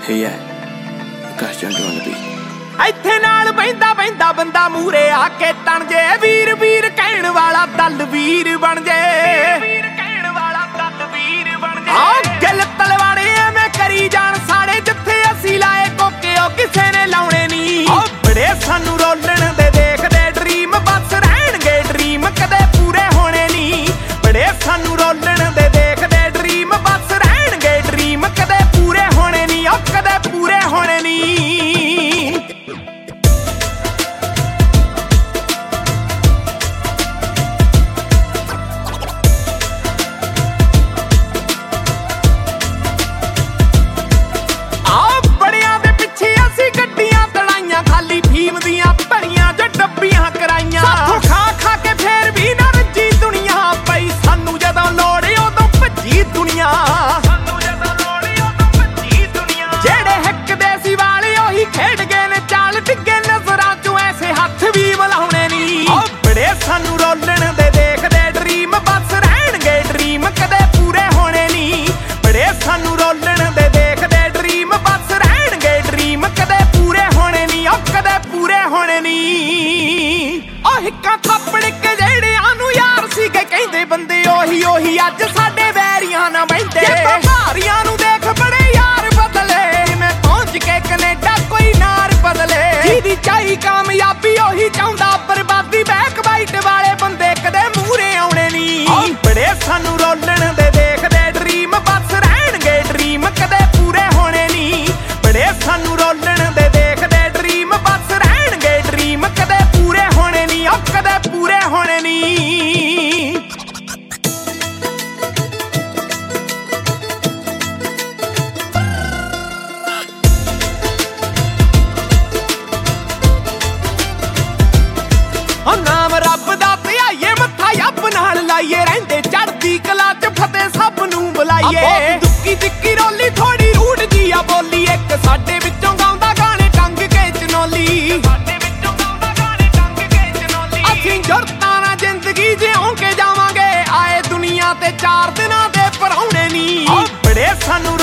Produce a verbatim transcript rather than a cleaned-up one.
Hey yeah, Akash Jungle on the beat. ਇੱਥੇ ਨਾਲ ਬੈਂਦਾ ਬੈਂਦਾ ਬੰਦਾ ਮੂਰੇ ਆ ਕੇ ਤਣ ਜੇ ਵੀਰ ਵੀਰ ਕਹਿਣ ਵਾਲਾ ਦਲ ਵੀਰ ਬਣ ਜੇ ਵੀਰ ਕਹਿਣ ਵਾਲਾ ਦਲ ਵੀਰ ਬਣ ਜੇ ਆ ਗਿੱਲ ਤਲਵਾੜੇ ਐਵੇਂ ਕਰੀ ਜਾਣ ਸਾੜੇ ਜਿੱਥੇ ਅਸੀਂ ਲਾਏ ਕੋਕੇ ਉਹ ਕਿਸੇ ਨੇ ਲਾਉਣੇ ਨਹੀਂ ਆ ਬੜੇ ਸਾਨੂੰ ਰੋਲਣ ਦੇ ਦੇਖਦੇ ਡ੍ਰੀਮ ਬਸ ਰਹਿਣਗੇ ਡ੍ਰੀਮ ਕਦੇ ਪੂਰੇ ਹੋਣੇ ਨਹੀਂ ਬੜੇ ਸਾਨੂੰ ਰੋਲਣ ਦੇ ਦੇਖਦੇ ਡ੍ਰੀਮ ਬਸ ਰਹਿਣਗੇ ਡ੍ਰੀਮ ਕਦੇ ਪੂਰੇ ਹੋਣੇ ਨਹੀਂ ਉਹ ਕਦੇ ਪੂਰੇ ਹੋਣੇ ਨਹੀਂ ਸਾਥੋਂ ਖਾ ਖਾ ਕੇ ਫੇਰ ਵੀ ਨਾ ਰੱਜੀ ਦੁਨੀਆ ਪਈ ਸਾਨੂੰ ਜਦੋਂ ਲੋੜ ਉਦੋਂ ਭੱਜੀ ਦੁਨੀਆ ਸਾਨੂੰ ਜਦੋਂ ਲੋੜ ਉਦੋਂ ਭੱਜੀ ਦੁਨੀਆ ਜਿਹੜੇ ਹੱਕਦੇ ਸੀ ਵਾਲੇ ਉਹੀ ਖੇਡ ਗਏ ਨੇ ਚਾਲ ਡਿੱਗੇ ਨਜ਼ਰਾਂ ਚੋਂ ਐਸੇ ਹੱਥ ਵੀ ਮਿਲਾਉਣੇ ਨਹੀਂ ਉਹ ਬੜੇ ਸਾਨੂੰ ਰੋਲਣ ਦੇ ਦੇਖਦੇ ਡ੍ਰੀਮ ਬਸ ਰਹਿਣਗੇ ਡ੍ਰੀਮ ਕਦੇ ਪੂਰੇ ਹੋਣੇ ਨਹੀਂ ਬੜੇ ਸਾਨੂੰ ਰੋਲਣ ਦੇ ਦੇਖਦੇ ਡ੍ਰੀਮ ਬਸ ਰਹਿਣਗੇ ਡ੍ਰੀਮ ਕਦੇ ਪੂਰੇ ਹੋਣੇ ਨਹੀਂ ਉਹ ਕਦੇ ਪੂਰੇ ਹੋਣੇ ਨਹੀਂ ਹਿੱਕਾਂ ਥੱਪੜ ਕੇ ਜਿਹੜਿਆਂ ਨੂੰ ਯਾਰ ਸੀਗੇ ਕਹਿੰਦੇ ਬੰਦੇ ਉਹੀ ਉਹੀ ਅੱਜ ਸਾਡੇ ਵੈਰੀਆਂ ਨਾ ਬੈਠੇ ਭਾਰੀਆਂ ਨੂੰ ਦੇਖ ਬੜੇ ਯਾਰ ਬਦਲੇ ਮੈਂ ਪਹੁੰਚ ਕੇ ਕੈਨੇਡਾ ਕੋਈ ਨਾਰ ਬਦਲੇ ਜਿਹਦੀ ਚਾਹੀ ਕਾਮਯਾਬੀ ਉਹੀ ਚਾਹੁੰਦਾ ਬਰਬਾਦੀ ਬੈਕ ਬਾਈਟ ਵਾਲੇ ਬੰਦੇ ਕਦੇ ਮੂਹਰੇ ਆਉਣੇ ਨਹੀਂ ਬੜੇ ਸਾਨੂੰ ਰੋਲਣ ਦੇ ਦੇਖਦੇ ਡ੍ਰੀਮ ਬਸ ਰਹਿਣਗੇ ਡ੍ਰੀਮ ਕਦੇ ਪੂਰੇ ਹੋਣੇ ਨਹੀਂ ਬੜੇ ਸਾਨੂੰ ਰੋਲਣ ਦੇ ਦੇਖਦੇ ਡ੍ਰੀਮ ਬਸ ਰਹਿਣਗੇ ਡ੍ਰੀਮ ਕਦੇ ਪੂਰੇ ਹੋਣੇ ਨਹੀਂ ਉਹ ਕਦੇ ਪੂਰੇ ਹੋਣੇ ਨਹੀਂ ਉਹ ਨਾਮ ਰੱਬ ਦਾ ਧਿਆਈਏ ਮੱਥਾ ਯੱਬ ਨਾਲ ਲਾਈਏ ਰਹਿੰਦੇ ਚੜ੍ਹਦੀ ਕਲਾ ਚ ਫਤਿਹ ਸਭ ਨੂੰ ਬੁਲਾਈਏ ਦੁੱਕੀ ਦਿੱਕੀ ਰੋਲੀ ਥੋੜੀ ਰੂਟ ਜੀ ਆ ਬੋਲੀ ਇੱਕ ਸਾਡੇ ਵਿੱਚੋਂ ਗਾਉਂਦਾ ਗਾਣੇ ਟੰਗ ਕੇ ਚਨੋਲੀ ਸਾਡੇ ਵਿੱਚੋਂ ਗਾਉਂਦਾ ਗਾਣੇ ਟੰਗ ਕੇ ਚਨੋਲੀ ਅਸੀਂ ਜੁਰਤਾਂ ਨਾਲ ਜ਼ਿੰਦਗੀ ਜਿਉਂ ਕੇ ਜਾਵਾਂਗੇ ਆਏ ਦੁਨੀਆ ਤੇ ਚਾਰ ਦਿਨਾਂ ਦੇ ਪਰਾਉਣੇ ਨਹੀਂ ਬੜੇ ਸਾਨੂੰ